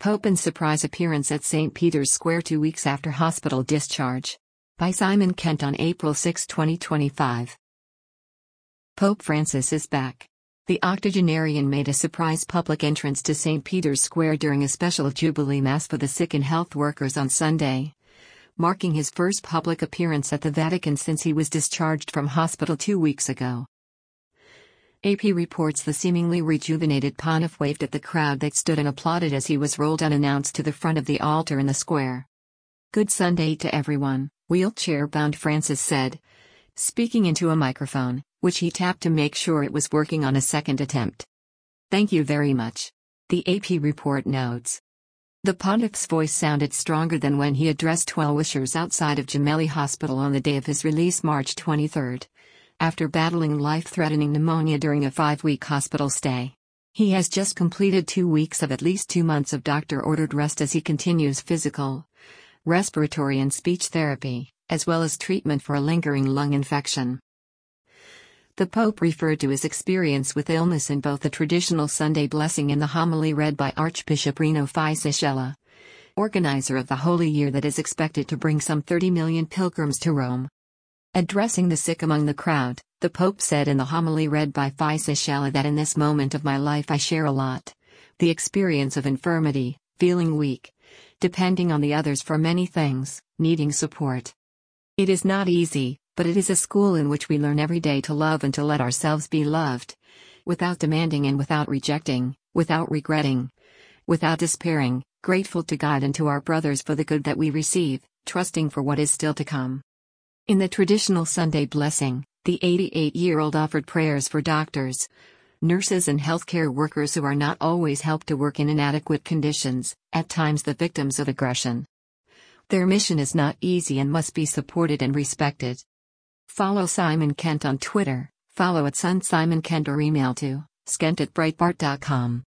Pope and surprise appearance at St. Peter's Square 2 weeks after hospital discharge. By Simon Kent on April 6, 2025. Pope Francis is back. The octogenarian made a surprise public entrance to St. Peter's Square during a special Jubilee Mass for the sick and health workers on Sunday, marking his first public appearance at the Vatican since he was discharged from hospital 2 weeks ago. AP reports the seemingly rejuvenated pontiff waved at the crowd that stood and applauded as he was rolled unannounced to the front of the altar in the square. "Good Sunday to everyone," wheelchair-bound Francis said, speaking into a microphone, which he tapped to make sure it was working on a second attempt. "Thank you very much," the AP report notes. The pontiff's voice sounded stronger than when he addressed well-wishers outside of Gemelli Hospital on the day of his release March 23, after battling life-threatening pneumonia during a 5-week hospital stay. He has just completed 2 weeks of at least 2 months of doctor-ordered rest as he continues physical, respiratory and speech therapy, as well as treatment for a lingering lung infection. The Pope referred to his experience with illness in both the traditional Sunday blessing and the homily read by Archbishop Rino Fisichella, organizer of the Holy Year that is expected to bring some 30 million pilgrims to Rome. Addressing the sick among the crowd, the Pope said in the homily read by Fisichella that in this moment of my life I share a lot. The experience of infirmity, feeling weak, depending on the others for many things, needing support. It is not easy, but it is a school in which we learn every day to love and to let ourselves be loved, without demanding and without rejecting, without regretting, without despairing, grateful to God and to our brothers for the good that we receive, trusting for what is still to come. In the traditional Sunday blessing, the 88-year-old offered prayers for doctors, nurses and healthcare workers who are not always helped to work in inadequate conditions, at times the victims of aggression. Their mission is not easy and must be supported and respected. Follow Simon Kent on Twitter, follow @SonSimonKent or email to skent@breitbart.com.